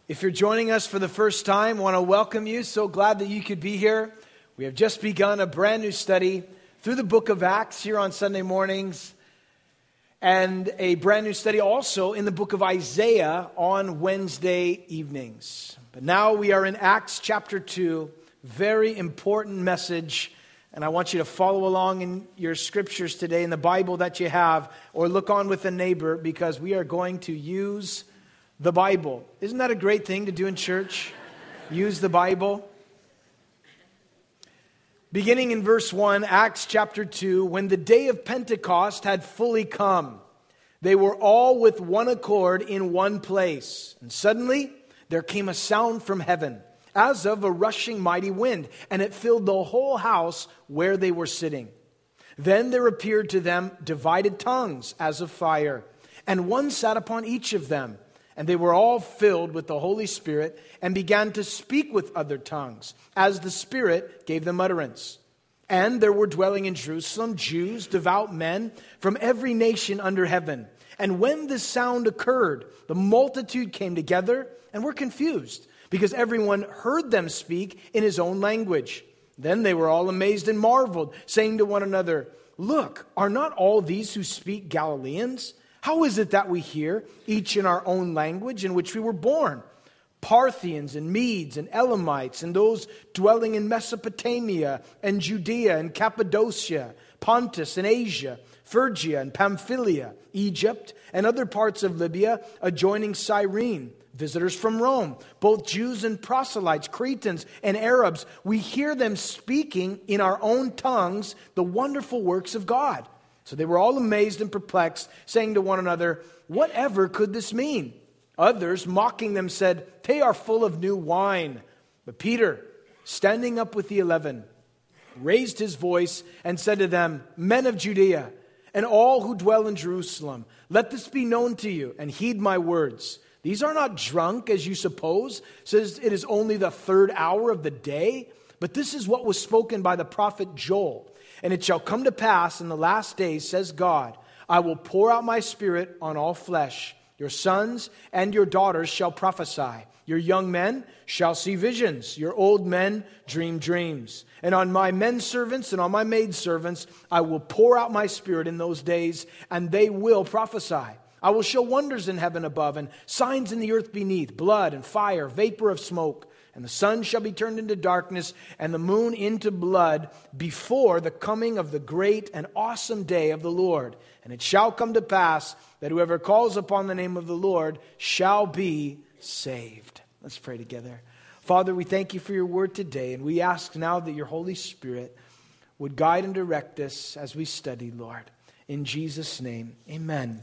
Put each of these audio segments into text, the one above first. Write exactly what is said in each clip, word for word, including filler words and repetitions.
If you're joining us for the first time, I want to welcome you. So glad that you could be here. We have just begun a brand new study through the book of Acts here on Sunday mornings, and a brand new study also in the book of Isaiah on Wednesday evenings. But now we are in Acts chapter two, very important message, and I want you to follow along in your scriptures today in the Bible that you have, or look on with a neighbor, because we are going to use the Bible. Isn't that a great thing to do in church? Use the Bible. Beginning in verse one, Acts chapter two, when the day of Pentecost had fully come, they were all with one accord in one place. And suddenly there came a sound from heaven, as of a rushing mighty wind, and it filled the whole house where they were sitting. Then there appeared to them divided tongues as of fire, and one sat upon each of them. And they were all filled with the Holy Spirit and began to speak with other tongues, as the Spirit gave them utterance. And there were dwelling in Jerusalem Jews, devout men from every nation under heaven. And when this sound occurred, the multitude came together and were confused, because everyone heard them speak in his own language. Then they were all amazed and marveled, saying to one another, "Look, are not all these who speak Galileans? How is it that we hear, each in our own language in which we were born? Parthians and Medes and Elamites and those dwelling in Mesopotamia and Judea and Cappadocia, Pontus and Asia, Phrygia and Pamphylia, Egypt and other parts of Libya adjoining Cyrene, visitors from Rome, both Jews and proselytes, Cretans and Arabs. We hear them speaking in our own tongues the wonderful works of God." So they were all amazed and perplexed, saying to one another, "Whatever could this mean?" Others, mocking them, said, "They are full of new wine." But Peter, standing up with the eleven, raised his voice and said to them, "Men of Judea, and all who dwell in Jerusalem, let this be known to you, and heed my words. These are not drunk, as you suppose, since it is only the third hour of the day. But this is what was spoken by the prophet Joel. And it shall come to pass in the last days, says God, I will pour out my spirit on all flesh. Your sons and your daughters shall prophesy. Your young men shall see visions. Your old men dream dreams. And on my men servants and on my maid servants I will pour out my spirit in those days, and they will prophesy. I will show wonders in heaven above and signs in the earth beneath, blood and fire, vapor of smoke. And the sun shall be turned into darkness and the moon into blood before the coming of the great and awesome day of the Lord. And it shall come to pass that whoever calls upon the name of the Lord shall be saved. Let's pray together. Father, we thank you for your word today, and we ask now that your Holy Spirit would guide and direct us as we study, Lord. In Jesus' name, amen.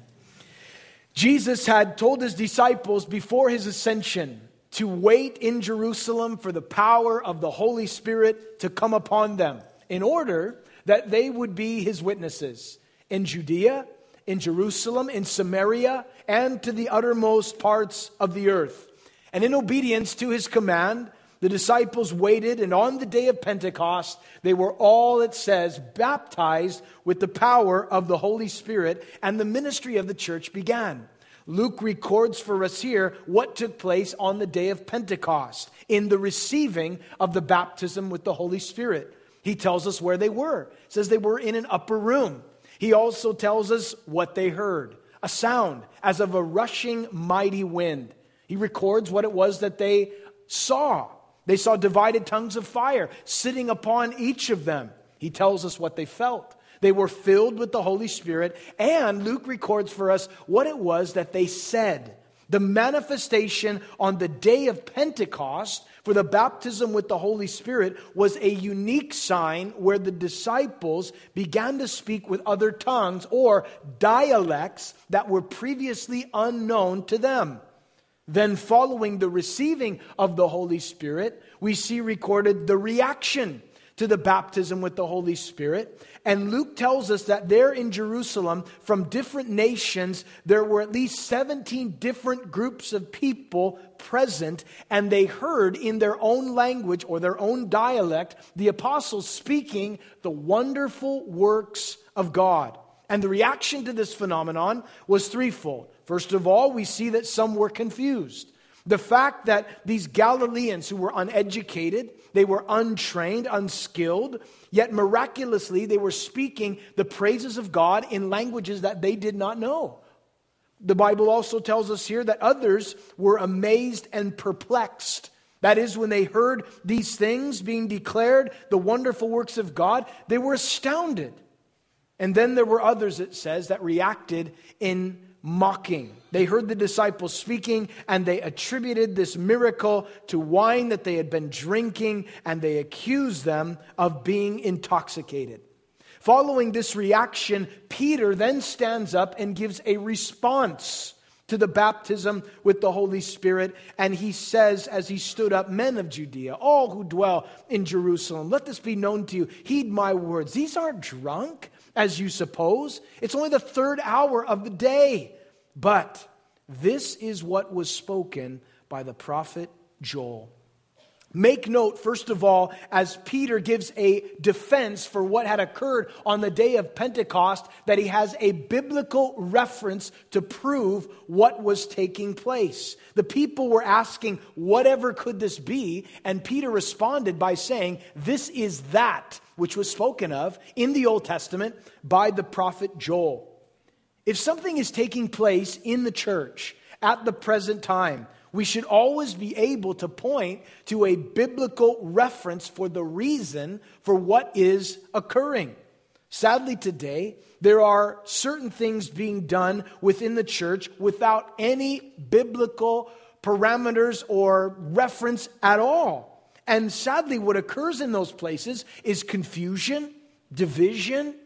Jesus had told his disciples before his ascension to wait in Jerusalem for the power of the Holy Spirit to come upon them, in order that they would be his witnesses in Judea, in Jerusalem, in Samaria, and to the uttermost parts of the earth. And in obedience to his command, the disciples waited, and on the day of Pentecost, they were all, it says, baptized with the power of the Holy Spirit, and the ministry of the church began. Luke records for us here what took place on the day of Pentecost in the receiving of the baptism with the Holy Spirit. He tells us where they were. He says they were in an upper room. He also tells us what they heard, a sound as of a rushing mighty wind. He records what it was that they saw. They saw divided tongues of fire sitting upon each of them. He tells us what they felt. They were filled with the Holy Spirit, and Luke records for us what it was that they said. The manifestation on the day of Pentecost for the baptism with the Holy Spirit was a unique sign where the disciples began to speak with other tongues or dialects that were previously unknown to them. Then following the receiving of the Holy Spirit, we see recorded the reaction to the baptism with the Holy Spirit. And Luke tells us that there in Jerusalem, from different nations, there were at least seventeen different groups of people present, and they heard in their own language or their own dialect the apostles speaking the wonderful works of God. And the reaction to this phenomenon was threefold. First of all, we see that some were confused. The fact that these Galileans who were uneducated, they were untrained, unskilled, yet miraculously they were speaking the praises of God in languages that they did not know. The Bible also tells us here that others were amazed and perplexed. That is, when they heard these things being declared, the wonderful works of God, they were astounded. And then there were others, it says, that reacted in mocking. They heard the disciples speaking, and they attributed this miracle to wine that they had been drinking, and they accused them of being intoxicated. Following this reaction, Peter then stands up and gives a response to the baptism with the Holy Spirit. And he says, as he stood up, "Men of Judea, all who dwell in Jerusalem, let this be known to you. Heed my words. These aren't drunk, as you suppose. It's only the third hour of the day. But this is what was spoken by the prophet Joel." Make note, first of all, as Peter gives a defense for what had occurred on the day of Pentecost, that he has a biblical reference to prove what was taking place. The people were asking, whatever could this be? And Peter responded by saying, this is that which was spoken of in the Old Testament by the prophet Joel. If something is taking place in the church at the present time, we should always be able to point to a biblical reference for the reason for what is occurring. Sadly today, there are certain things being done within the church without any biblical parameters or reference at all. And sadly, what occurs in those places is confusion, division,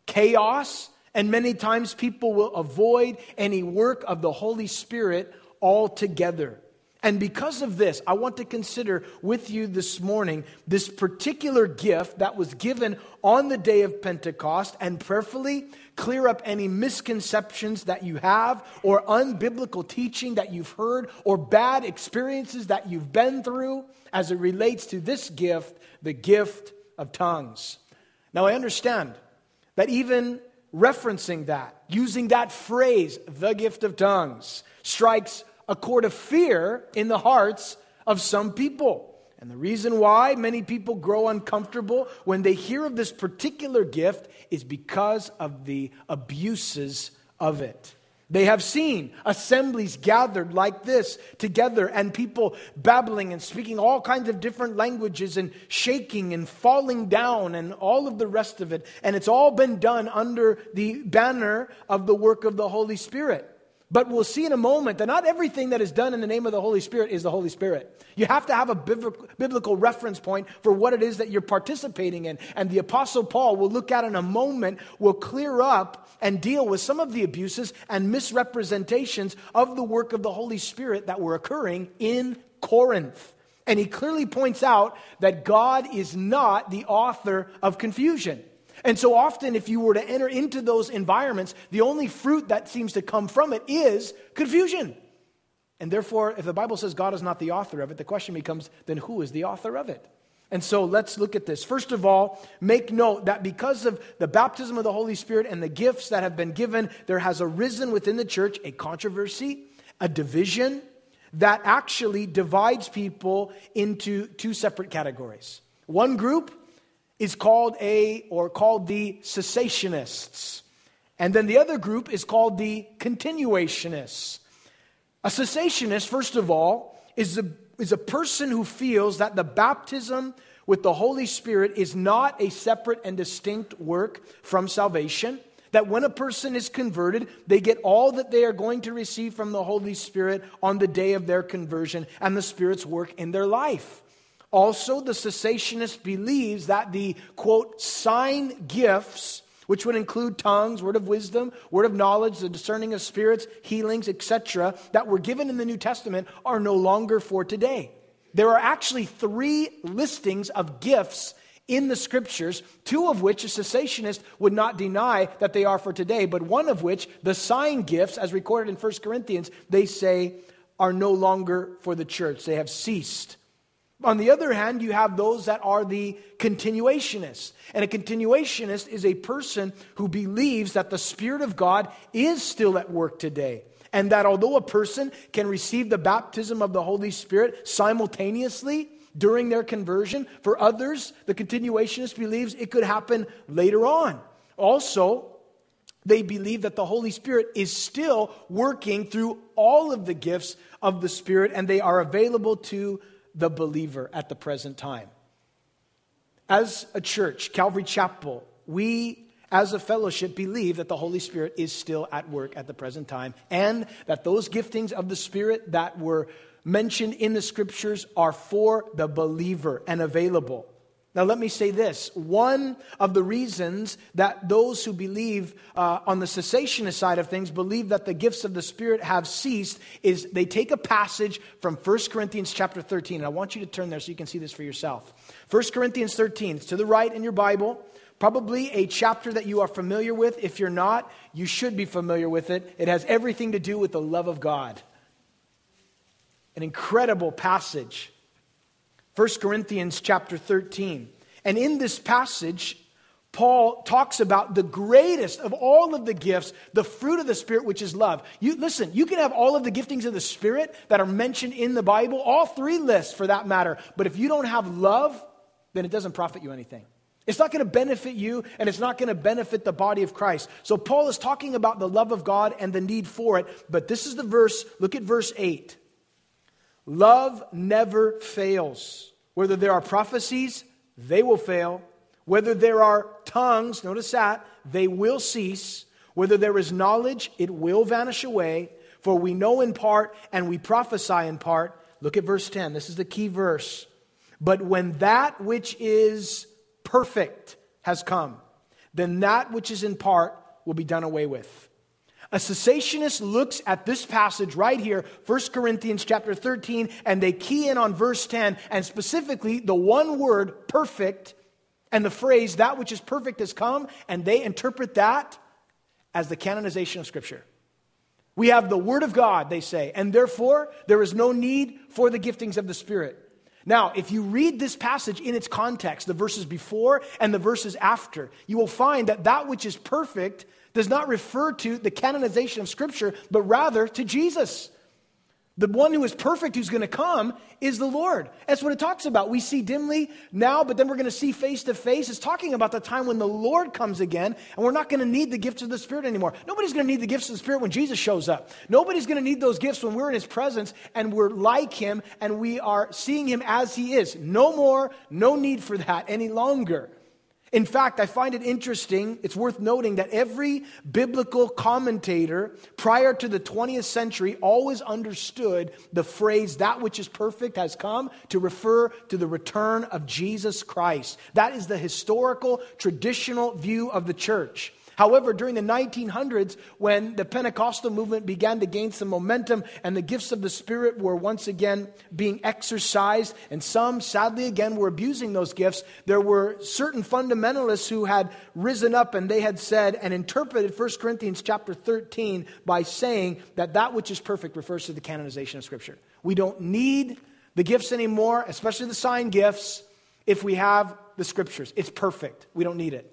chaos, and many times people will avoid any work of the Holy Spirit altogether. And because of this, I want to consider with you this morning this particular gift that was given on the day of Pentecost, and prayerfully clear up any misconceptions that you have, or unbiblical teaching that you've heard, or bad experiences that you've been through as it relates to this gift, the gift of tongues. Now, I understand that even referencing that, using that phrase, the gift of tongues, strikes a chord of fear in the hearts of some people. And the reason why many people grow uncomfortable when they hear of this particular gift is because of the abuses of it. They have seen assemblies gathered like this together, and people babbling and speaking all kinds of different languages and shaking and falling down and all of the rest of it. And it's all been done under the banner of the work of the Holy Spirit. But we'll see in a moment that not everything that is done in the name of the Holy Spirit is the Holy Spirit. You have to have a biblical reference point for what it is that you're participating in. And the Apostle Paul, we'll look at in a moment, will clear up and deal with some of the abuses and misrepresentations of the work of the Holy Spirit that were occurring in Corinth. And he clearly points out that God is not the author of confusion. And so often, if you were to enter into those environments, the only fruit that seems to come from it is confusion. And therefore, if the Bible says God is not the author of it, the question becomes, then who is the author of it? And so let's look at this. First of all, make note that because of the baptism of the Holy Spirit and the gifts that have been given, there has arisen within the church a controversy, a division that actually divides people into two separate categories. One group is called a or called the cessationists. And then the other group is called the continuationists. A cessationist, first of all, is a, is a person who feels that the baptism with the Holy Spirit is not a separate and distinct work from salvation. That when a person is converted, they get all that they are going to receive from the Holy Spirit on the day of their conversion and the Spirit's work in their life. Also, the cessationist believes that the, quote, sign gifts, which would include tongues, word of wisdom, word of knowledge, the discerning of spirits, healings, et cetera, that were given in the New Testament are no longer for today. There are actually three listings of gifts in the Scriptures, two of which a cessationist would not deny that they are for today, but one of which, the sign gifts, as recorded in First Corinthians, they say are no longer for the church. They have ceased. On the other hand, you have those that are the continuationists. And a continuationist is a person who believes that the Spirit of God is still at work today. And that although a person can receive the baptism of the Holy Spirit simultaneously during their conversion, for others, the continuationist believes it could happen later on. Also, they believe that the Holy Spirit is still working through all of the gifts of the Spirit, and they are available to the believer at the present time. As a church, Calvary Chapel, we as a fellowship believe that the Holy Spirit is still at work at the present time, and that those giftings of the Spirit that were mentioned in the Scriptures are for the believer and available. Now let me say this. One of the reasons that those who believe uh, on the cessationist side of things believe that the gifts of the Spirit have ceased is they take a passage from First Corinthians chapter thirteen. And I want you to turn there so you can see this for yourself. First Corinthians thirteen. It's to the right in your Bible. Probably a chapter that you are familiar with. If you're not, you should be familiar with it. It has everything to do with the love of God. An incredible passage. First Corinthians chapter thirteen. And in this passage, Paul talks about the greatest of all of the gifts, the fruit of the Spirit, which is love. You listen, you can have all of the giftings of the Spirit that are mentioned in the Bible, all three lists for that matter. But if you don't have love, then it doesn't profit you anything. It's not going to benefit you, and it's not going to benefit the body of Christ. So Paul is talking about the love of God and the need for it. But this is the verse. Look at verse eight. Love never fails. Whether there are prophecies, they will fail. Whether there are tongues, notice that, they will cease. Whether there is knowledge, it will vanish away. For we know in part and we prophesy in part. Look at verse ten. This is the key verse. But when that which is perfect has come, then that which is in part will be done away with. A cessationist looks at this passage right here, First Corinthians chapter thirteen, and they key in on verse ten, and specifically the one word, perfect, and the phrase, that which is perfect has come, and they interpret that as the canonization of Scripture. We have the Word of God, they say, and therefore there is no need for the giftings of the Spirit. Now, if you read this passage in its context, the verses before and the verses after, you will find that that which is perfect does not refer to the canonization of Scripture, but rather to Jesus. The one who is perfect, who's going to come, is the Lord. That's what it talks about. We see dimly now, but then we're going to see face to face. It's talking about the time when the Lord comes again, and we're not going to need the gifts of the Spirit anymore. Nobody's going to need the gifts of the Spirit when Jesus shows up. Nobody's going to need those gifts when we're in His presence and we're like Him and we are seeing Him as He is. No more, no need for that any longer. In fact, I find it interesting, it's worth noting that every biblical commentator prior to the twentieth century always understood the phrase, that which is perfect has come, to refer to the return of Jesus Christ. That is the historical, traditional view of the church. However, during the nineteen hundreds, when the Pentecostal movement began to gain some momentum and the gifts of the Spirit were once again being exercised, and some, sadly again, were abusing those gifts, there were certain fundamentalists who had risen up and they had said and interpreted First Corinthians chapter thirteen by saying that that which is perfect refers to the canonization of Scripture. We don't need the gifts anymore, especially the sign gifts, if we have the Scriptures. It's perfect. We don't need it.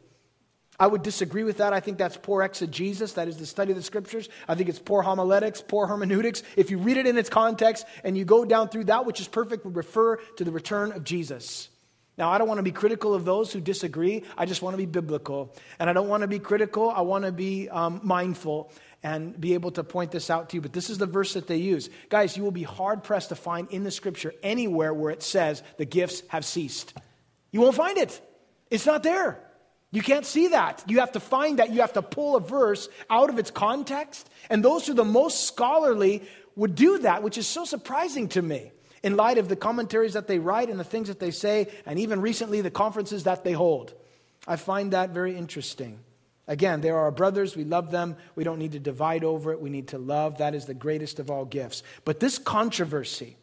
I would disagree with that. I think that's poor exegesis. That is the study of the Scriptures. I think it's poor homiletics, poor hermeneutics. If you read it in its context and you go down through, that which is perfect would refer to the return of Jesus. Now, I don't want to be critical of those who disagree. I just want to be biblical. And I don't want to be critical. I want to be um, mindful and be able to point this out to you. But this is the verse that they use. Guys, you will be hard-pressed to find in the Scripture anywhere where it says the gifts have ceased. You won't find it. It's not there. You can't see that. You have to find that. You have to pull a verse out of its context. And those who are the most scholarly would do that, which is so surprising to me in light of the commentaries that they write and the things that they say, and even recently the conferences that they hold. I find that very interesting. Again, they are our brothers. We love them. We don't need to divide over it. We need to love. That is the greatest of all gifts. But this controversy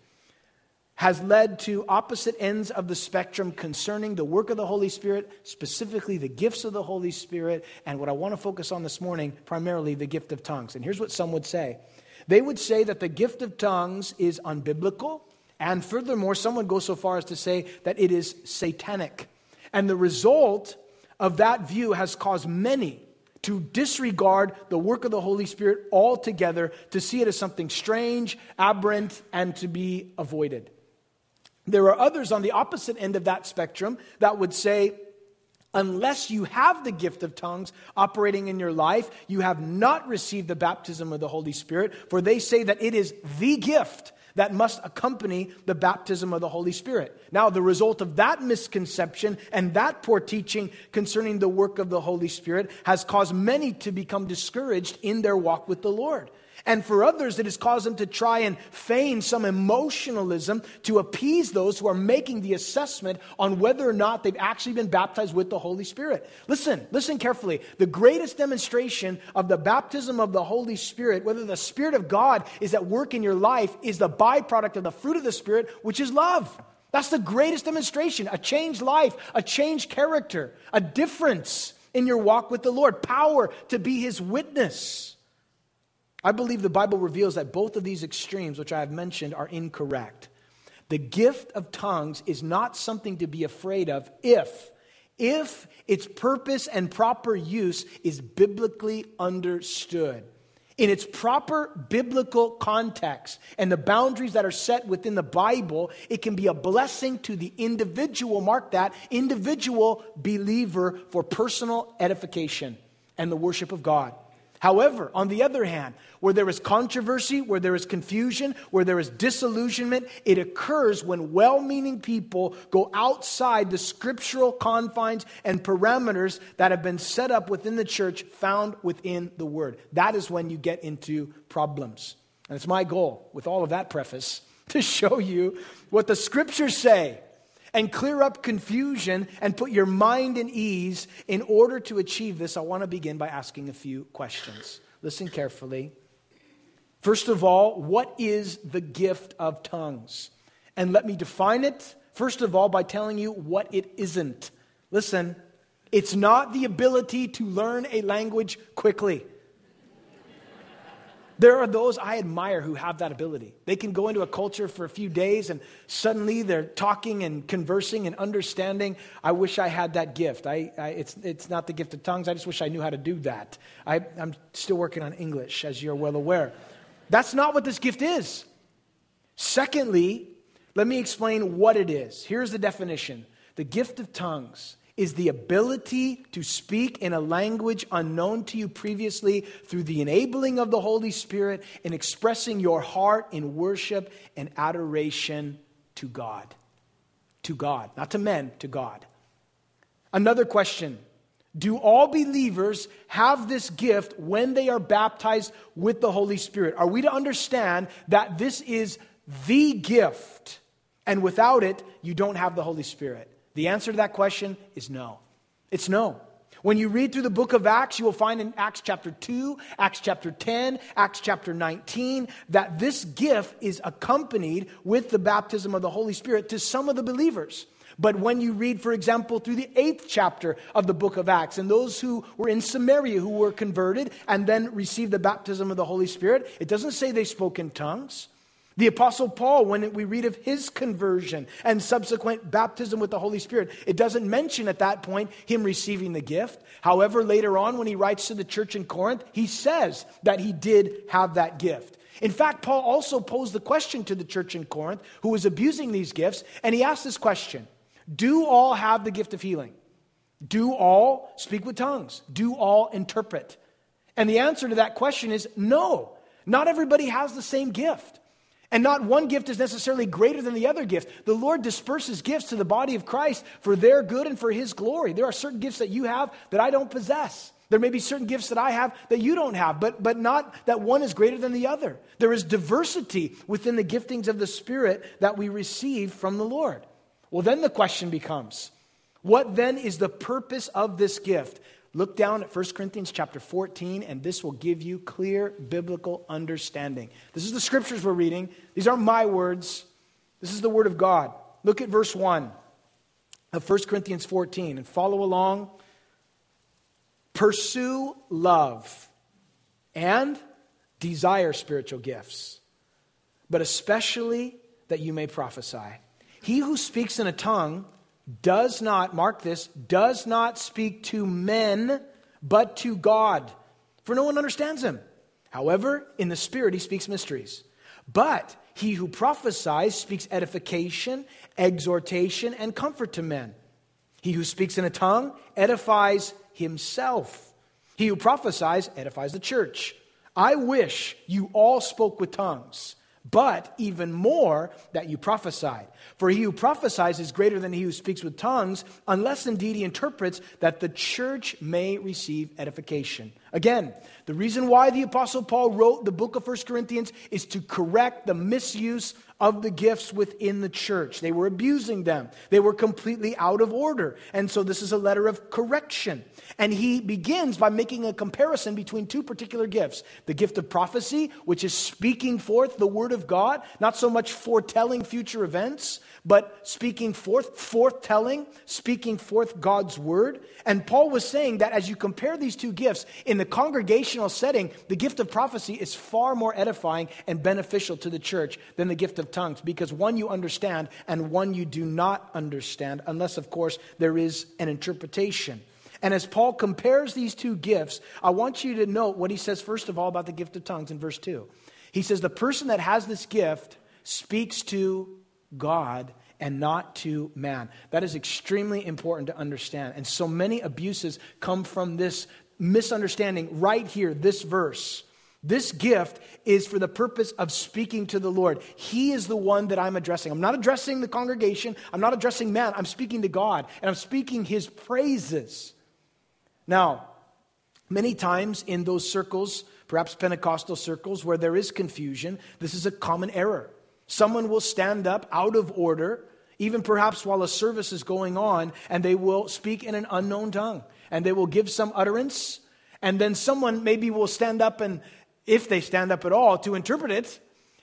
has led to opposite ends of the spectrum concerning the work of the Holy Spirit, specifically the gifts of the Holy Spirit, and what I want to focus on this morning, primarily the gift of tongues. And here's what some would say. They would say that the gift of tongues is unbiblical, and furthermore, some would go so far as to say that it is satanic. And the result of that view has caused many to disregard the work of the Holy Spirit altogether, to see it as something strange, aberrant, and to be avoided. There are others on the opposite end of that spectrum that would say, unless you have the gift of tongues operating in your life, you have not received the baptism of the Holy Spirit, for they say that it is the gift that must accompany the baptism of the Holy Spirit. Now, the result of that misconception and that poor teaching concerning the work of the Holy Spirit has caused many to become discouraged in their walk with the Lord. And for others, it has caused them to try and feign some emotionalism to appease those who are making the assessment on whether or not they've actually been baptized with the Holy Spirit. Listen, listen carefully. The greatest demonstration of the baptism of the Holy Spirit, whether the Spirit of God is at work in your life, is the byproduct of the fruit of the Spirit, which is love. That's the greatest demonstration. A changed life, a changed character, a difference in your walk with the Lord, power to be His witness. I believe the Bible reveals that both of these extremes, which I have mentioned, are incorrect. The gift of tongues is not something to be afraid of if, if its purpose and proper use is biblically understood. In its proper biblical context and the boundaries that are set within the Bible, it can be a blessing to the individual, mark that, individual believer for personal edification and the worship of God. However, on the other hand, where there is controversy, where there is confusion, where there is disillusionment, it occurs when well-meaning people go outside the scriptural confines and parameters that have been set up within the church found within the Word. That is when you get into problems. And it's my goal, with all of that preface, to show you what the scriptures say and clear up confusion and put your mind in ease. In order to achieve this, I want to begin by asking a few questions. Listen carefully. First of all, what is the gift of tongues? And let me define it, first of all, by telling you what it isn't. Listen, it's not the ability to learn a language quickly. There are those I admire who have that ability. They can go into a culture for a few days and suddenly they're talking and conversing and understanding. I wish I had that gift. I, I, it's, it's not the gift of tongues. I just wish I knew how to do that. I, I'm still working on English, as you're well aware. That's not what this gift is. Secondly, let me explain what it is. Here's the definition. The gift of tongues is the ability to speak in a language unknown to you previously through the enabling of the Holy Spirit and expressing your heart in worship and adoration to God. To God, not to men, to God. Another question. Do all believers have this gift when they are baptized with the Holy Spirit? Are we to understand that this is the gift, and without it, you don't have the Holy Spirit? The answer to that question is no. It's no. When you read through the book of Acts, you will find in Acts chapter two, Acts chapter ten, Acts chapter nineteen, that this gift is accompanied with the baptism of the Holy Spirit to some of the believers. But when you read, for example, through the eighth chapter of the book of Acts, and those who were in Samaria who were converted and then received the baptism of the Holy Spirit, it doesn't say they spoke in tongues. The Apostle Paul, when we read of his conversion and subsequent baptism with the Holy Spirit, it doesn't mention at that point him receiving the gift. However, later on when he writes to the church in Corinth, he says that he did have that gift. In fact, Paul also posed the question to the church in Corinth who was abusing these gifts, and he asked this question: do all have the gift of healing? Do all speak with tongues? Do all interpret? And the answer to that question is no. Not everybody has the same gift. And not one gift is necessarily greater than the other gift. The Lord disperses gifts to the body of Christ for their good and for His glory. There are certain gifts that you have that I don't possess. There may be certain gifts that I have that you don't have, but, but not that one is greater than the other. There is diversity within the giftings of the Spirit that we receive from the Lord. Well, then the question becomes, what then is the purpose of this gift? Look down at First Corinthians chapter fourteen, and this will give you clear biblical understanding. This is the scriptures we're reading. These aren't my words. This is the word of God. Look at verse one of First Corinthians fourteen and follow along. Pursue love and desire spiritual gifts, but especially that you may prophesy. He who speaks in a tongue does not, mark this, does not speak to men, but to God, for no one understands him. However, in the Spirit he speaks mysteries. But he who prophesies speaks edification, exhortation, and comfort to men. He who speaks in a tongue edifies himself. He who prophesies edifies the church. I wish you all spoke with tongues, but even more that you prophesied. For he who prophesies is greater than he who speaks with tongues, unless indeed he interprets, that the church may receive edification. Again, the reason why the Apostle Paul wrote the book of First Corinthians is to correct the misuse of the gifts within the church. They were abusing them. They were completely out of order. And so this is a letter of correction. And he begins by making a comparison between two particular gifts. The gift of prophecy, which is speaking forth the word of God, not so much foretelling future events, but speaking forth, forthtelling, speaking forth God's word. And Paul was saying that as you compare these two gifts in the congregational setting, the gift of prophecy is far more edifying and beneficial to the church than the gift of tongues, because one you understand and one you do not understand, unless, of course, there is an interpretation. And as Paul compares these two gifts, I want you to note what he says, first of all, about the gift of tongues in verse two. He says, the person that has this gift speaks to God and not to man. That is extremely important to understand. And so many abuses come from this misunderstanding right here, this verse. This gift is for the purpose of speaking to the Lord. He is the one that I'm addressing. I'm not addressing the congregation. I'm not addressing man. I'm speaking to God, and I'm speaking his praises. Now, many times in those circles, perhaps Pentecostal circles, where there is confusion, this is a common error. Someone will stand up out of order, even perhaps while a service is going on, and they will speak in an unknown tongue, and they will give some utterance, and then someone maybe will stand up, and if they stand up at all, to interpret it,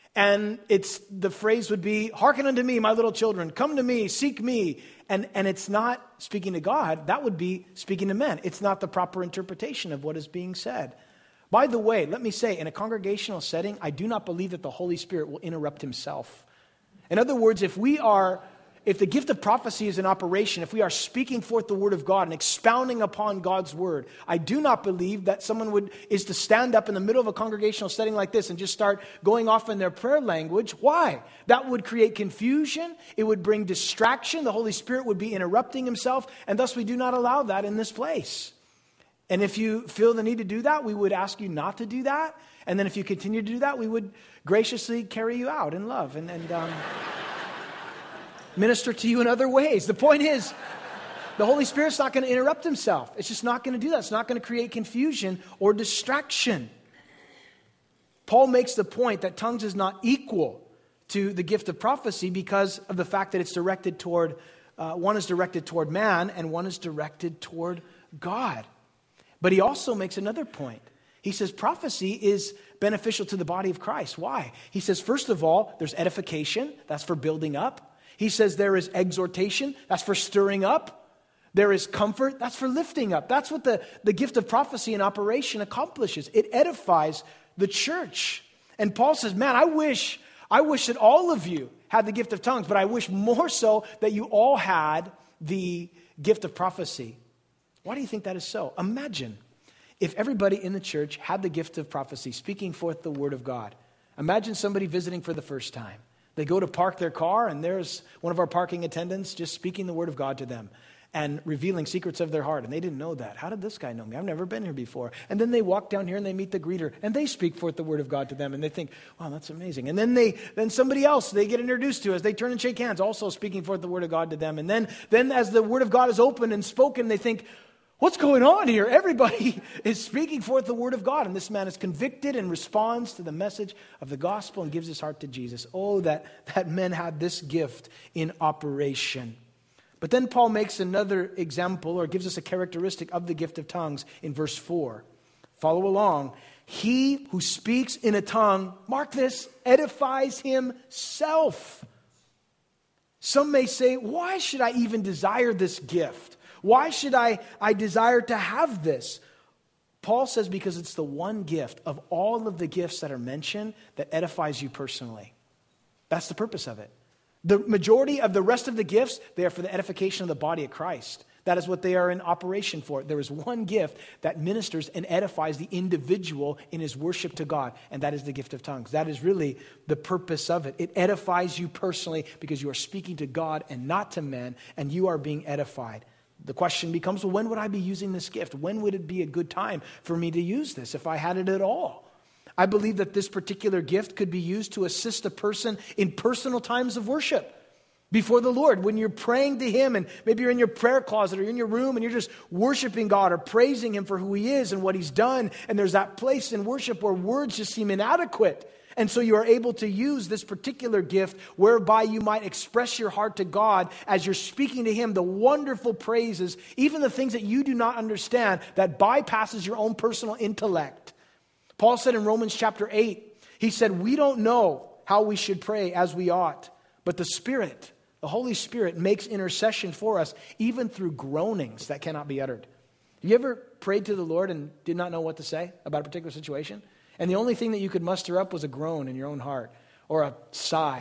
and it's the phrase would be, hearken unto me, my little children, come to me, seek me, and, and it's not speaking to God, that would be speaking to men. It's not the proper interpretation of what is being said. By the way, let me say, in a congregational setting, I do not believe that the Holy Spirit will interrupt himself. In other words, if we are, if the gift of prophecy is in operation, if we are speaking forth the word of God and expounding upon God's word, I do not believe that someone would is to stand up in the middle of a congregational setting like this and just start going off in their prayer language. Why? That would create confusion. It would bring distraction. The Holy Spirit would be interrupting himself, and thus we do not allow that in this place. And if you feel the need to do that, we would ask you not to do that. And then if you continue to do that, we would graciously carry you out in love and, and um, minister to you in other ways. The point is, the Holy Spirit's not going to interrupt himself. It's just not going to do that. It's not going to create confusion or distraction. Paul makes the point that tongues is not equal to the gift of prophecy because of the fact that it's directed toward, uh, one is directed toward man and one is directed toward God. But he also makes another point. He says prophecy is beneficial to the body of Christ. Why? He says, first of all, there's edification. That's for building up. He says there is exhortation. That's for stirring up. There is comfort. That's for lifting up. That's what the, the gift of prophecy in operation accomplishes. It edifies the church. And Paul says, man, I wish, I wish that all of you had the gift of tongues, but I wish more so that you all had the gift of prophecy. Why do you think that is so? Imagine if everybody in the church had the gift of prophecy, speaking forth the word of God. Imagine somebody visiting for the first time. They go to park their car, and there's one of our parking attendants just speaking the word of God to them and revealing secrets of their heart. And they didn't know that. How did this guy know me? I've never been here before. And then they walk down here and they meet the greeter, and they speak forth the word of God to them, and they think, wow, that's amazing. And then they, then somebody else they get introduced to as they turn and shake hands, also speaking forth the word of God to them. And then, then as the word of God is opened and spoken, they think, what's going on here? Everybody is speaking forth the word of God. And this man is convicted and responds to the message of the gospel and gives his heart to Jesus. Oh, that, that men had this gift in operation. But then Paul makes another example or gives us a characteristic of the gift of tongues in verse four. Follow along. He who speaks in a tongue, mark this, edifies himself. Some may say, why should I even desire this gift? Why should I, I desire to have this? Paul says because it's the one gift of all of the gifts that are mentioned that edifies you personally. That's the purpose of it. The majority of the rest of the gifts, they are for the edification of the body of Christ. That is what they are in operation for. There is one gift that ministers and edifies the individual in his worship to God, and that is the gift of tongues. That is really the purpose of it. It edifies you personally because you are speaking to God and not to men, and you are being edified. The question becomes, well, when would I be using this gift? When would it be a good time for me to use this if I had it at all? I believe that this particular gift could be used to assist a person in personal times of worship before the Lord. When you're praying to Him, and maybe you're in your prayer closet or in your room and you're just worshiping God or praising Him for who He is and what He's done, and there's that place in worship where words just seem inadequate. And so you are able to use this particular gift whereby you might express your heart to God as you're speaking to Him, the wonderful praises, even the things that you do not understand that bypasses your own personal intellect. Paul said in Romans chapter eight, he said, we don't know how we should pray as we ought, but the Spirit, the Holy Spirit makes intercession for us, even through groanings that cannot be uttered. Have you ever prayed to the Lord and did not know what to say about a particular situation? And the only thing that you could muster up was a groan in your own heart or a sigh.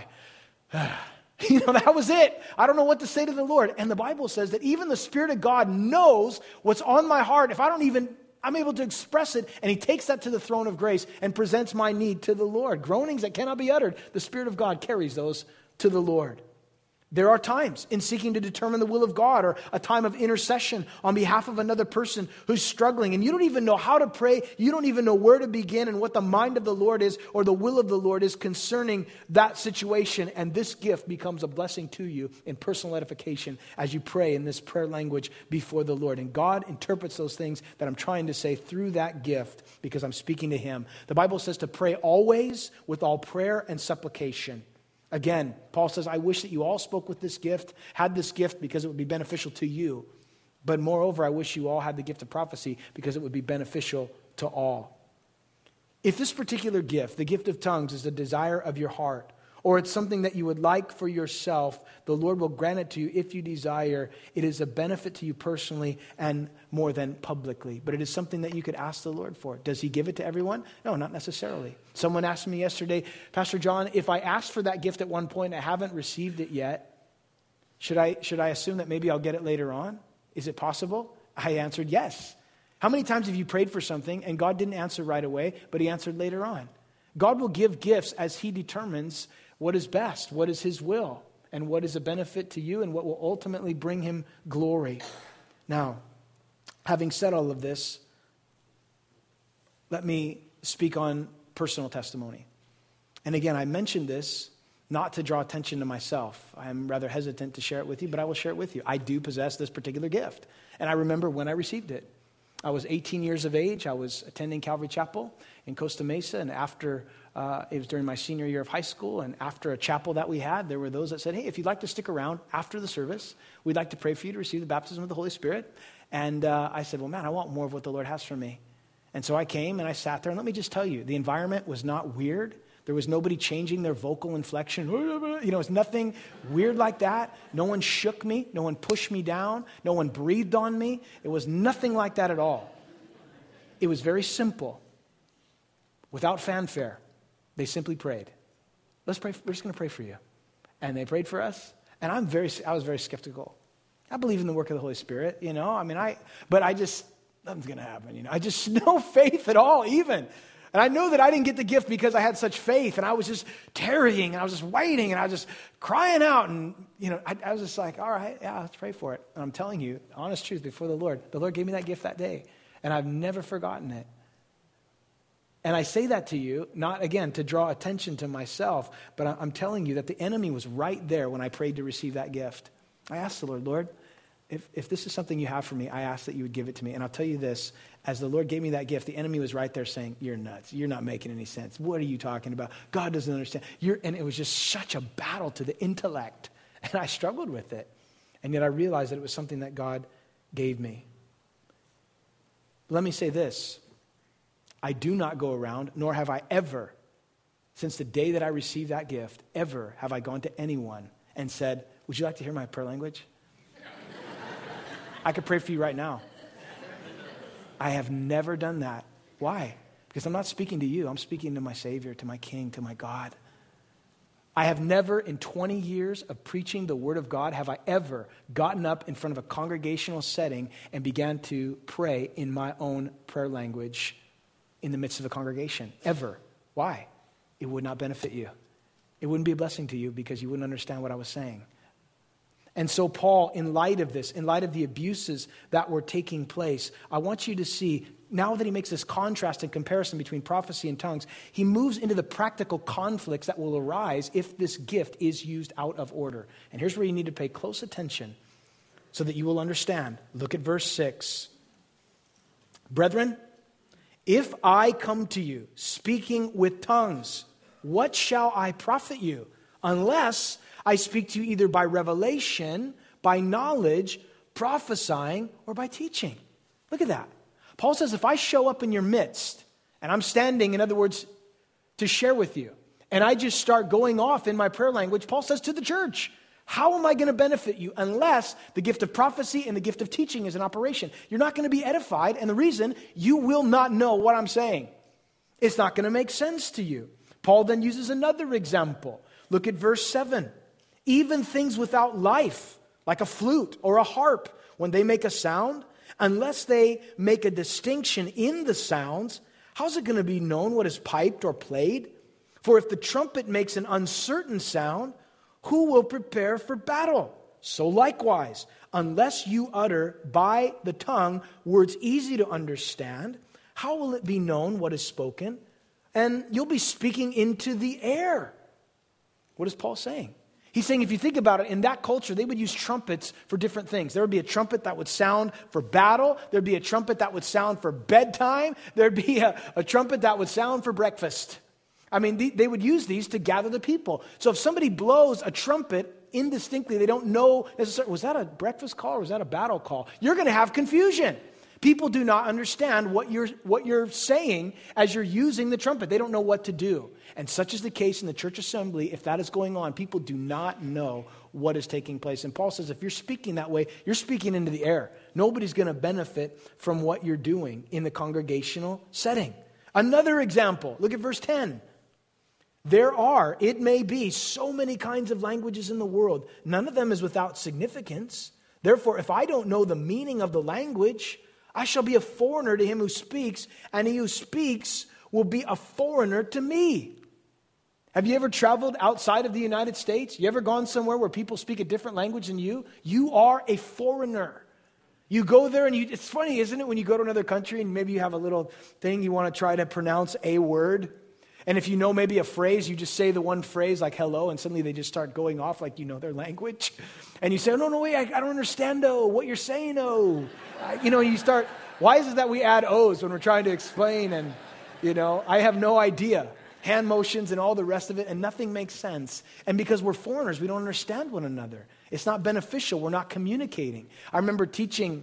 You know, that was it. I don't know what to say to the Lord. And the Bible says that even the Spirit of God knows what's on my heart. If I don't even, I'm able to express it, and He takes that to the throne of grace and presents my need to the Lord. Groanings that cannot be uttered, the Spirit of God carries those to the Lord. There are times in seeking to determine the will of God, or a time of intercession on behalf of another person who's struggling, and you don't even know how to pray, you don't even know where to begin and what the mind of the Lord is or the will of the Lord is concerning that situation, and this gift becomes a blessing to you in personal edification as you pray in this prayer language before the Lord. And God interprets those things that I'm trying to say through that gift because I'm speaking to Him. The Bible says to pray always with all prayer and supplication. Again, Paul says, I wish that you all spoke with this gift, had this gift because it would be beneficial to you. But moreover, I wish you all had the gift of prophecy because it would be beneficial to all. If this particular gift, the gift of tongues, is the desire of your heart, or it's something that you would like for yourself, the Lord will grant it to you if you desire. It is a benefit to you personally and more than publicly. But it is something that you could ask the Lord for. Does He give it to everyone? No, not necessarily. Someone asked me yesterday, Pastor John, if I asked for that gift at one point and I haven't received it yet, should I, should I assume that maybe I'll get it later on? Is it possible? I answered yes. How many times have you prayed for something and God didn't answer right away, but He answered later on? God will give gifts as He determines what is best, what is His will, and what is a benefit to you and what will ultimately bring Him glory. Now, having said all of this, let me speak on personal testimony. And again, I mentioned this not to draw attention to myself. I'm rather hesitant to share it with you, but I will share it with you. I do possess this particular gift. And I remember when I received it. I was eighteen years of age. I was attending Calvary Chapel in Costa Mesa, and after, uh, it was during my senior year of high school, and after a chapel that we had, there were those that said, hey, if you'd like to stick around after the service, we'd like to pray for you to receive the baptism of the Holy Spirit. And uh, I said, well, man, I want more of what the Lord has for me. And so I came and I sat there, and let me just tell you, the environment was not weird. There was nobody changing their vocal inflection. You know, it was nothing weird like that. No one shook me. No one pushed me down. No one breathed on me. It was nothing like that at all. It was very simple. Without fanfare, they simply prayed. Let's pray. We're just going to pray for you. And they prayed for us. And I'm very, I was very skeptical. I believe in the work of the Holy Spirit, you know. I mean, I, but I just, nothing's going to happen, you know. I just, no faith at all, even. And I know that I didn't get the gift because I had such faith, and I was just tarrying, and I was just waiting, and I was just crying out, and, you know, I, I was just like, all right, yeah, let's pray for it. And I'm telling you, honest truth, before the Lord, the Lord gave me that gift that day, and I've never forgotten it. And I say that to you, not, again, to draw attention to myself, but I'm telling you that the enemy was right there when I prayed to receive that gift. I asked the Lord, Lord, if, if this is something you have for me, I ask that you would give it to me. And I'll tell you this, as the Lord gave me that gift, the enemy was right there saying, you're nuts. You're not making any sense. What are you talking about? God doesn't understand. You're, and it was just such a battle to the intellect. And I struggled with it. And yet I realized that it was something that God gave me. Let me say this. I do not go around, nor have I ever, since the day that I received that gift, ever have I gone to anyone and said, would you like to hear my prayer language? I could pray for you right now. I have never done that. Why? Because I'm not speaking to you. I'm speaking to my Savior, to my King, to my God. I have never, in twenty years of preaching the Word of God, have I ever gotten up in front of a congregational setting and began to pray in my own prayer language in the midst of a congregation. Ever. Why? It would not benefit you. It wouldn't be a blessing to you because you wouldn't understand what I was saying. And so Paul, in light of this, in light of the abuses that were taking place, I want you to see, now that he makes this contrast and comparison between prophecy and tongues, he moves into the practical conflicts that will arise if this gift is used out of order. And here's where you need to pay close attention so that you will understand. Look at verse six. Brethren, if I come to you speaking with tongues, what shall I profit you? Unless I speak to you either by revelation, by knowledge, prophesying, or by teaching. Look at that. Paul says, if I show up in your midst, and I'm standing, in other words, to share with you, and I just start going off in my prayer language, Paul says to the church, how am I going to benefit you unless the gift of prophecy and the gift of teaching is in operation? You're not going to be edified, and the reason, you will not know what I'm saying. It's not going to make sense to you. Paul then uses another example. Look at verse seven. Even things without life, like a flute or a harp, when they make a sound, unless they make a distinction in the sounds, how's it going to be known what is piped or played? For if the trumpet makes an uncertain sound, who will prepare for battle? So likewise, unless you utter by the tongue words easy to understand, how will it be known what is spoken? And you'll be speaking into the air. What is Paul saying? He's saying, if you think about it, in that culture, they would use trumpets for different things. There would be a trumpet that would sound for battle. There'd be a trumpet that would sound for bedtime. There'd be a, a trumpet that would sound for breakfast. I mean, they, they would use these to gather the people. So if somebody blows a trumpet indistinctly, they don't know necessarily, was that a breakfast call or was that a battle call? You're going to have confusion. People do not understand what you're, what you're saying as you're using the trumpet. They don't know what to do. And such is the case in the church assembly. If that is going on, people do not know what is taking place. And Paul says, if you're speaking that way, you're speaking into the air. Nobody's going to benefit from what you're doing in the congregational setting. Another example, look at verse ten. There are, it may be, so many kinds of languages in the world. None of them is without significance. Therefore, if I don't know the meaning of the language, I shall be a foreigner to him who speaks, and he who speaks will be a foreigner to me. Have you ever traveled outside of the United States? You ever gone somewhere where people speak a different language than you? You are a foreigner. You go there and you, it's funny, isn't it, when you go to another country and maybe you have a little thing you want to try to pronounce a word. And if you know maybe a phrase, you just say the one phrase like hello, and suddenly they just start going off like you know their language. And you say, oh, no, no, wait, I, I don't understand, oh, what you're saying, oh. Uh, you know, you start, why is it that we add O's when we're trying to explain? And, you know, I have no idea. Hand motions and all the rest of it, and nothing makes sense. And because we're foreigners, we don't understand one another. It's not beneficial. We're not communicating. I remember teaching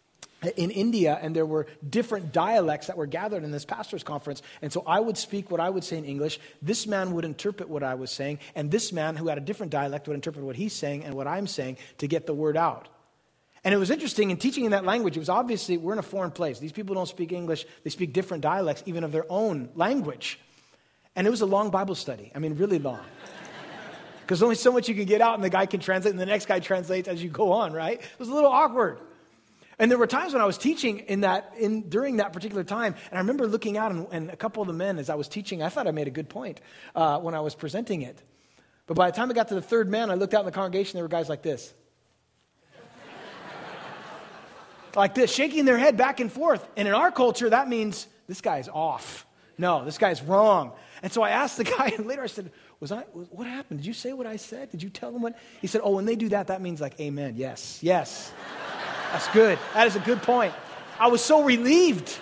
in India, and there were different dialects that were gathered in this pastor's conference. And so I would speak what I would say in English. This man would interpret what I was saying, and this man who had a different dialect would interpret what he's saying and what I'm saying to get the word out. And it was interesting in teaching in that language. It was obviously, we're in a foreign place. These people don't speak English. They speak different dialects, even of their own language. And it was a long Bible study. I mean, really long. Because only so much you can get out, and the guy can translate, and the next guy translates as you go on, right? It was a little awkward. And there were times when I was teaching in that, in during that particular time, and I remember looking out, and, and a couple of the men, as I was teaching, I thought I made a good point uh, when I was presenting it. But by the time I got to the third man, I looked out in the congregation, there were guys like this. Like this, shaking their head back and forth. And in our culture, that means this guy's off. No, this guy's wrong. And so I asked the guy, and later I said, "Was I? What happened? Did you say what I said? Did you tell them what?" He said, "Oh, when they do that, that means like amen. Yes, yes. That's good. That is a good point." I was so relieved.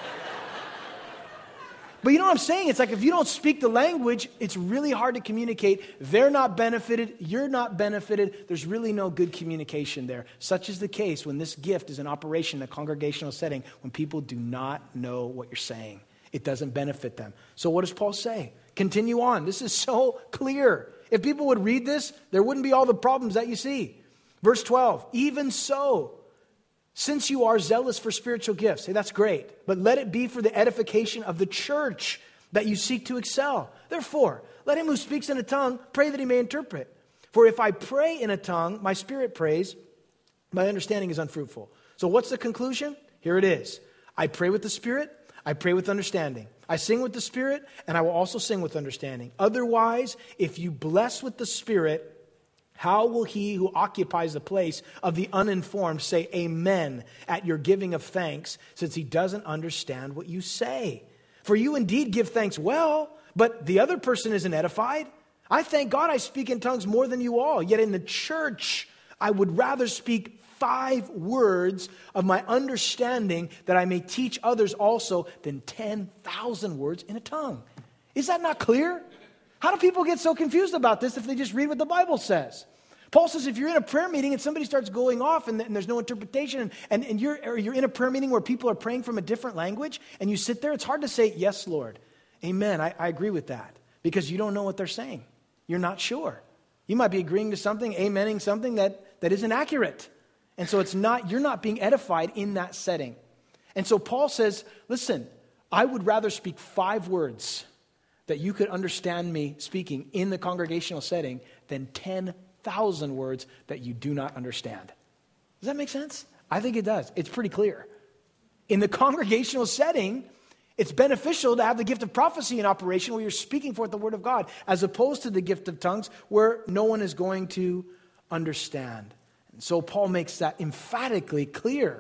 But you know what I'm saying? It's like if you don't speak the language, it's really hard to communicate. They're not benefited. You're not benefited. There's really no good communication there. Such is the case when this gift is in operation in a congregational setting, when people do not know what you're saying. It doesn't benefit them. So what does Paul say? Continue on. This is so clear. If people would read this, there wouldn't be all the problems that you see. Verse twelve, even so, since you are zealous for spiritual gifts, hey, that's great, but let it be for the edification of the church. that you seek to excel. Therefore, let him who speaks in a tongue pray that he may interpret. For if I pray in a tongue, my spirit prays, my understanding is unfruitful. So what's the conclusion? Here it is. I pray with the Spirit, I pray with understanding. I sing with the Spirit, and I will also sing with understanding. Otherwise, if you bless with the Spirit, how will he who occupies the place of the uninformed say amen at your giving of thanks, since he doesn't understand what you say? For you indeed give thanks well, but the other person isn't edified. I thank God I speak in tongues more than you all, yet in the church I would rather speak five words of my understanding that I may teach others also than ten thousand words in a tongue. Is that not clear? How do people get so confused about this if they just read what the Bible says? Paul says if you're in a prayer meeting and somebody starts going off and, and there's no interpretation and, and, and you're, or you're in a prayer meeting where people are praying from a different language and you sit there, it's hard to say, yes, Lord, amen, I, I agree with that, because you don't know what they're saying. You're not sure. You might be agreeing to something, amening something that, that isn't accurate. And so it's not, you're not being edified in that setting. And so Paul says, listen, I would rather speak five words that you could understand me speaking in the congregational setting than ten thousand words that you do not understand. Does that make sense? I think it does. It's pretty clear. In the congregational setting, it's beneficial to have the gift of prophecy in operation where you're speaking forth the word of God, as opposed to the gift of tongues where no one is going to understand. And so Paul makes that emphatically clear.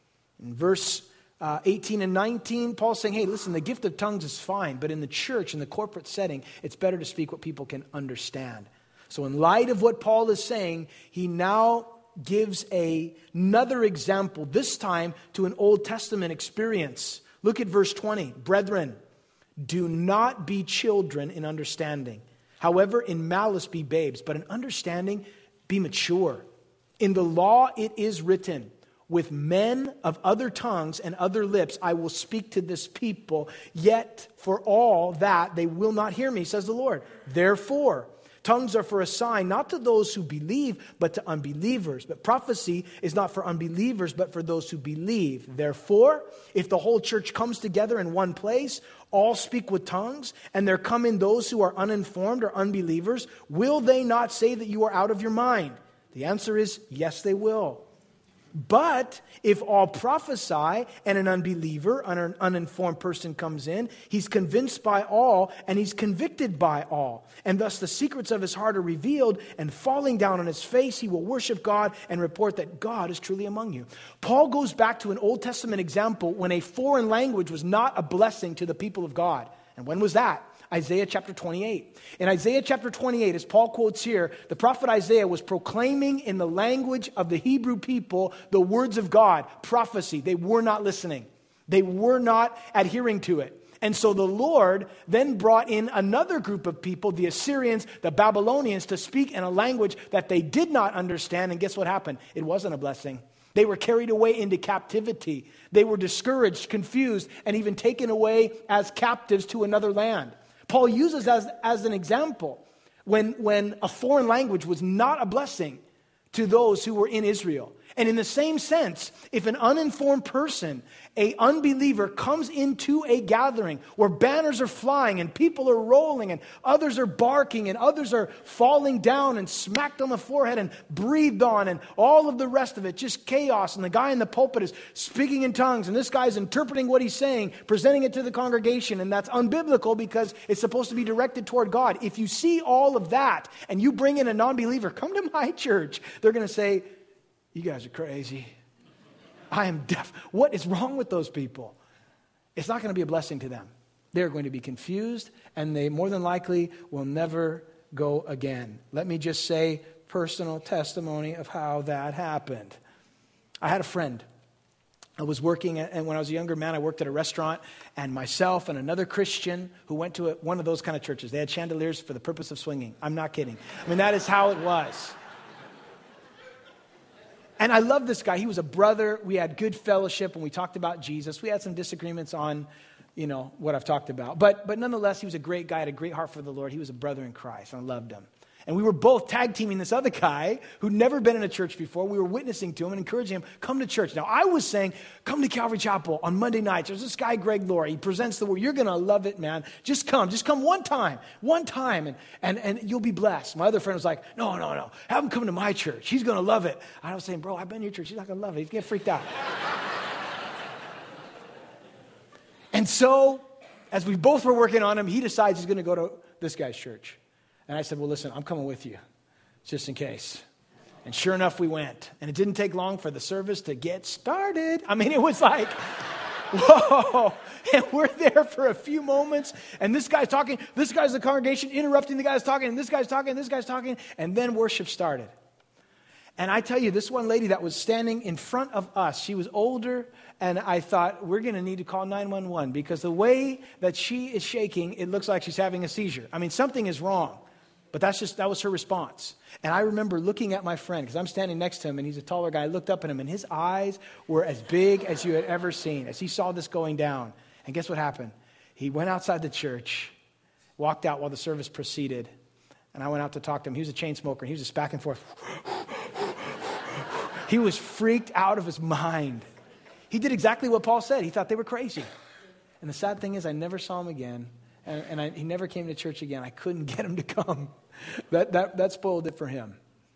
In verse uh, eighteen and nineteen, Paul's saying, hey, listen, the gift of tongues is fine, but in the church, in the corporate setting, it's better to speak what people can understand. So in light of what Paul is saying, he now gives a, another example, this time to an Old Testament experience. Look at verse twenty. Brethren, do not be children in understanding. However, in malice be babes, but in understanding be mature. In the law it is written, with men of other tongues and other lips I will speak to this people, yet for all that they will not hear me, says the Lord. Therefore, tongues are for a sign, not to those who believe, but to unbelievers. But prophecy is not for unbelievers, but for those who believe. Therefore, if the whole church comes together in one place, all speak with tongues, and there come in those who are uninformed or unbelievers, will they not say that you are out of your mind? The answer is, yes, they will. But if all prophesy and an unbeliever, an uninformed person comes in, he's convinced by all and he's convicted by all. And thus the secrets of his heart are revealed, and falling down on his face, he will worship God and report that God is truly among you. Paul goes back to an Old Testament example when a foreign language was not a blessing to the people of God. And when was that? Isaiah chapter twenty-eight. In Isaiah chapter twenty-eight, as Paul quotes here, the prophet Isaiah was proclaiming in the language of the Hebrew people the words of God, prophecy. They were not listening. They were not adhering to it. And so the Lord then brought in another group of people, the Assyrians, the Babylonians, to speak in a language that they did not understand. And guess what happened? It wasn't a blessing. They were carried away into captivity. They were discouraged, confused, and even taken away as captives to another land. Paul uses as, as an example when, when a foreign language was not a blessing to those who were in Israel. And in the same sense, if an uninformed person, a unbeliever, comes into a gathering where banners are flying and people are rolling and others are barking and others are falling down and smacked on the forehead and breathed on and all of the rest of it, just chaos, and the guy in the pulpit is speaking in tongues and this guy's interpreting what he's saying, presenting it to the congregation, and that's unbiblical because it's supposed to be directed toward God. If you see all of that and you bring in a non-believer, come to my church, they're going to say, you guys are crazy. I am deaf. What is wrong with those people? It's not going to be a blessing to them. They're going to be confused, and they more than likely will never go again. Let me just say personal testimony of how that happened. I had a friend. I was working, at, and when I was a younger man, I worked at a restaurant, and myself and another Christian who went to a, one of those kind of churches. They had chandeliers for the purpose of swinging. I'm not kidding. I mean, that is how it was. And I love this guy. He was a brother. We had good fellowship when we talked about Jesus. We had some disagreements on, you know, what I've talked about. But but nonetheless, he was a great guy, had a great heart for the Lord. He was a brother in Christ, and I loved him. And we were both tag teaming this other guy who'd never been in a church before. We were witnessing to him and encouraging him, come to church. Now, I was saying, come to Calvary Chapel on Monday nights. There's this guy, Greg Laurie. He presents the word. You're going to love it, man. Just come. Just come one time. One time, and, and, and you'll be blessed. My other friend was like, no, no, no. Have him come to my church. He's going to love it. I was saying, bro, I've been in your church. He's not going to love it. He's getting freaked out. And so, as we both were working on him, he decides he's going to go to this guy's church. And I said, well, listen, I'm coming with you, just in case. And sure enough, we went. And it didn't take long for the service to get started. I mean, it was like, whoa. And we're there for a few moments. And this guy's talking. This guy's the congregation interrupting the guy's talking. And this guy's talking. And this guy's talking. And then worship started. And I tell you, this one lady that was standing in front of us, she was older, and I thought, we're going to need to call nine one one because the way that she is shaking, it looks like she's having a seizure. I mean, something is wrong, but that's just, that was her response. And I remember looking at my friend, because I'm standing next to him, and he's a taller guy. I looked up at him, and his eyes were as big as you had ever seen as he saw this going down. And guess what happened? He went outside the church, walked out while the service proceeded, and I went out to talk to him. He was a chain smoker, and he was just back and forth. He was freaked out of his mind. He did exactly what Paul said. He thought they were crazy. And the sad thing is I never saw him again. And, and I, he never came to church again. I couldn't get him to come. That, that, that spoiled it for him.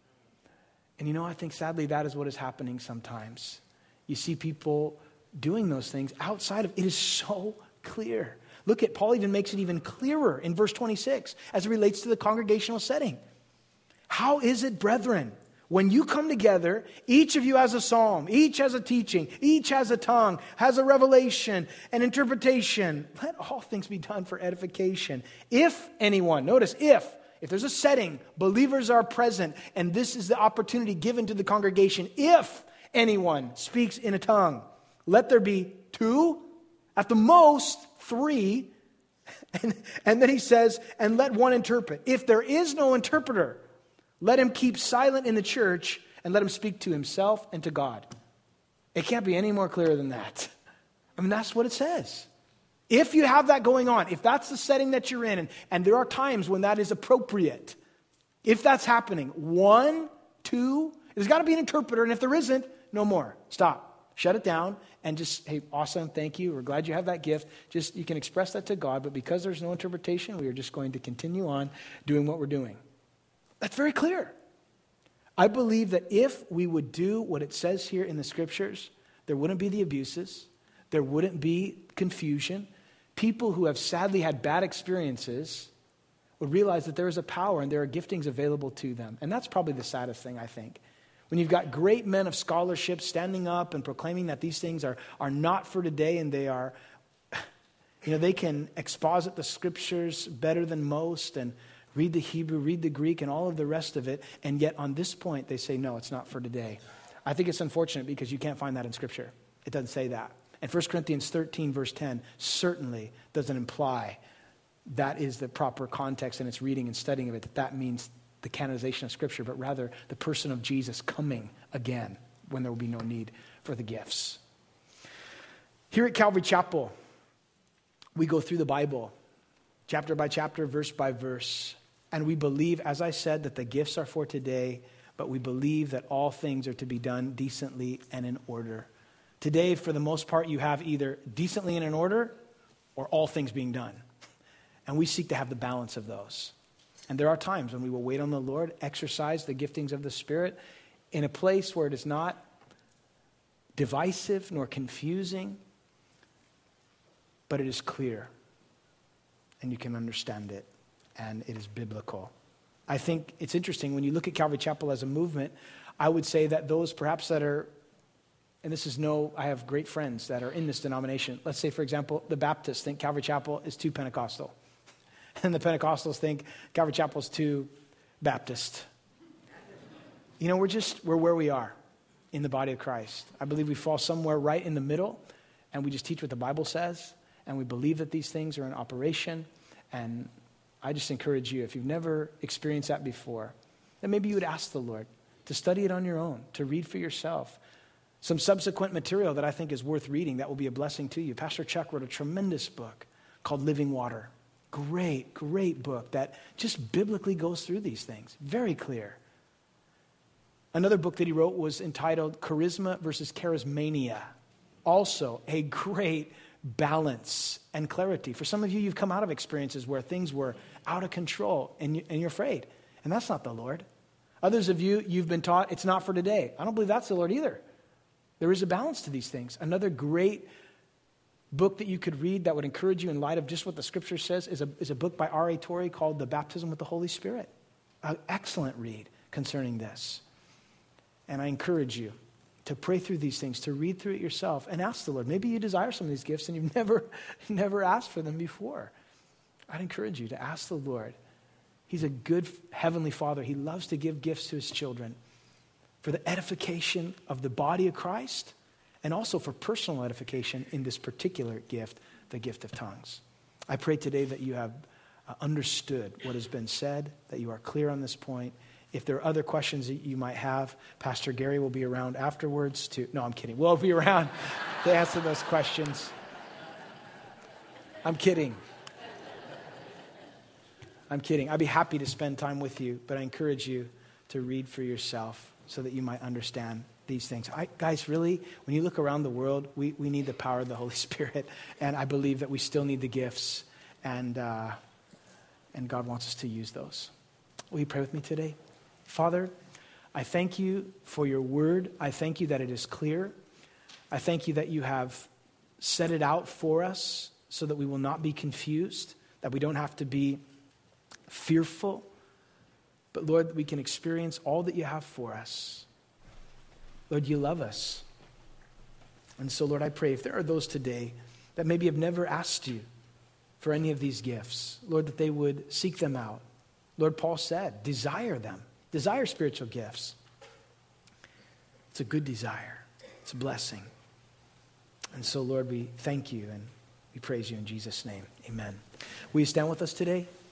And you know, I think sadly that is what is happening sometimes. You see people doing those things outside of, it is so clear. Look at, Paul even makes it even clearer in verse twenty-six as it relates to the congregational setting. How is it, brethren? When you come together, each of you has a psalm, each has a teaching, each has a tongue, has a revelation, an interpretation. Let all things be done for edification. If anyone, notice if, if there's a setting, believers are present, and this is the opportunity given to the congregation. If anyone speaks in a tongue, let there be two, at the most three. And, and then he says, and let one interpret. If there is no interpreter, let him keep silent in the church and let him speak to himself and to God. It can't be any more clear than that. I mean, that's what it says. If you have that going on, if that's the setting that you're in, and, and there are times when that is appropriate, if that's happening, one, two, there's got to be an interpreter, and if there isn't, no more. Stop. Shut it down and just, hey, awesome, thank you. We're glad you have that gift. Just, you can express that to God, but because there's no interpretation, we are just going to continue on doing what we're doing. That's very clear. I believe that if we would do what it says here in the scriptures, there wouldn't be the abuses. There wouldn't be confusion. People who have sadly had bad experiences would realize that there is a power and there are giftings available to them. And that's probably the saddest thing, I think. When you've got great men of scholarship standing up and proclaiming that these things are, are not for today and they are, you know, they can exposit the scriptures better than most and read the Hebrew, read the Greek, and all of the rest of it. And yet on this point, they say, no, it's not for today. I think it's unfortunate because you can't find that in Scripture. It doesn't say that. And First Corinthians thirteen, verse ten, certainly doesn't imply that is the proper context in its reading and studying of it, that that means the canonization of Scripture, but rather the person of Jesus coming again when there will be no need for the gifts. Here at Calvary Chapel, we go through the Bible, chapter by chapter, verse by verse. And we believe, as I said, that the gifts are for today, but we believe that all things are to be done decently and in order. Today, for the most part, you have either decently and in order or all things being done. And we seek to have the balance of those. And there are times when we will wait on the Lord, exercise the giftings of the Spirit in a place where it is not divisive nor confusing, but it is clear and you can understand it. And it is biblical. I think it's interesting when you look at Calvary Chapel as a movement, I would say that those perhaps that are, and this is no, I have great friends that are in this denomination. Let's say, for example, the Baptists think Calvary Chapel is too Pentecostal. And the Pentecostals think Calvary Chapel is too Baptist. You know, we're just, we're where we are in the body of Christ. I believe we fall somewhere right in the middle, and we just teach what the Bible says, and we believe that these things are in operation. And I just encourage you, if you've never experienced that before, then maybe you would ask the Lord to study it on your own, to read for yourself. Some subsequent material that I think is worth reading that will be a blessing to you. Pastor Chuck wrote a tremendous book called Living Water. Great, great book that just biblically goes through these things. Very clear. Another book that he wrote was entitled Charisma versus Charismania. Also a great balance and clarity. For some of you, you've come out of experiences where things were out of control and, you, and you're afraid. And that's not the Lord. Others of you, you've been taught it's not for today. I don't believe that's the Lord either. There is a balance to these things. Another great book that you could read that would encourage you in light of just what the scripture says is a, is a book by R A Torrey called The Baptism with the Holy Spirit. An excellent read concerning this. And I encourage you to pray through these things, to read through it yourself and ask the Lord. Maybe you desire some of these gifts and you've never, never asked for them before. I'd encourage you to ask the Lord. He's a good heavenly Father. He loves to give gifts to his children for the edification of the body of Christ and also for personal edification in this particular gift, the gift of tongues. I pray today that you have uh, understood what has been said, that you are clear on this point. If there are other questions that you might have, Pastor Gary will be around afterwards to, no, I'm kidding. We'll be around to answer those questions. I'm kidding. I'm kidding. I'd be happy to spend time with you, but I encourage you to read for yourself so that you might understand these things. I, guys, really, when you look around the world, we, we need the power of the Holy Spirit, and I believe that we still need the gifts, and, uh, and God wants us to use those. Will you pray with me today? Father, I thank you for your word. I thank you that it is clear. I thank you that you have set it out for us so that we will not be confused, that we don't have to be fearful, but Lord, we can experience all that you have for us. Lord, you love us. And so, Lord, I pray if there are those today that maybe have never asked you for any of these gifts, Lord, that they would seek them out. Lord, Paul said, desire them. Desire spiritual gifts. It's a good desire. It's a blessing. And so, Lord, we thank you and we praise you in Jesus' name. Amen. Will you stand with us today?